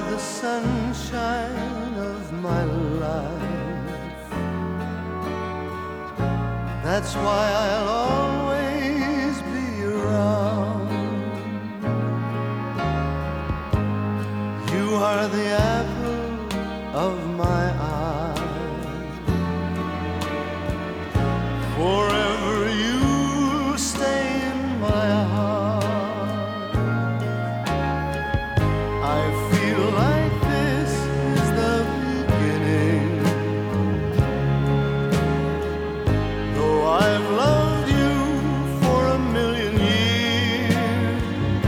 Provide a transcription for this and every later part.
the sunshine of my life. That's why I'll always be around. You are the apple of my eye. Forever you stay in my heart. I feel like this is the beginning. Though I've loved you for a million years,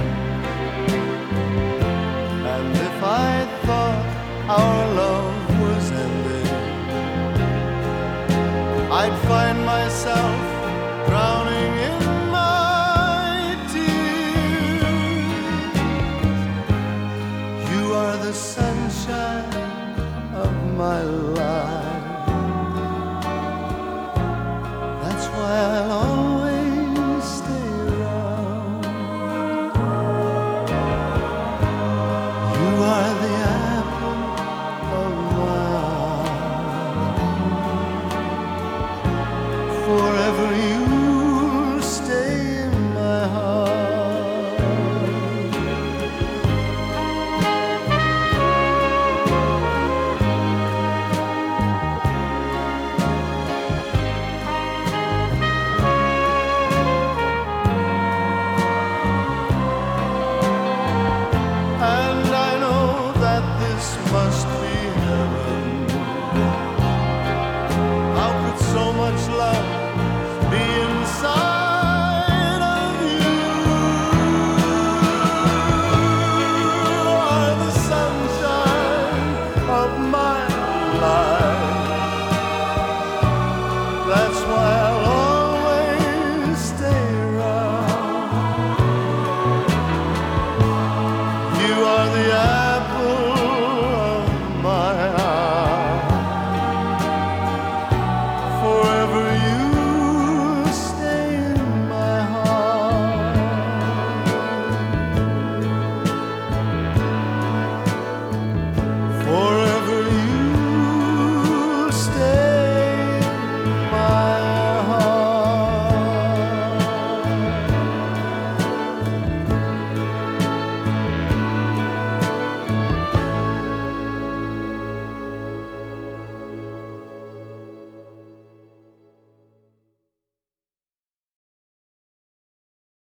and if I thought our love was ending, I'd find myself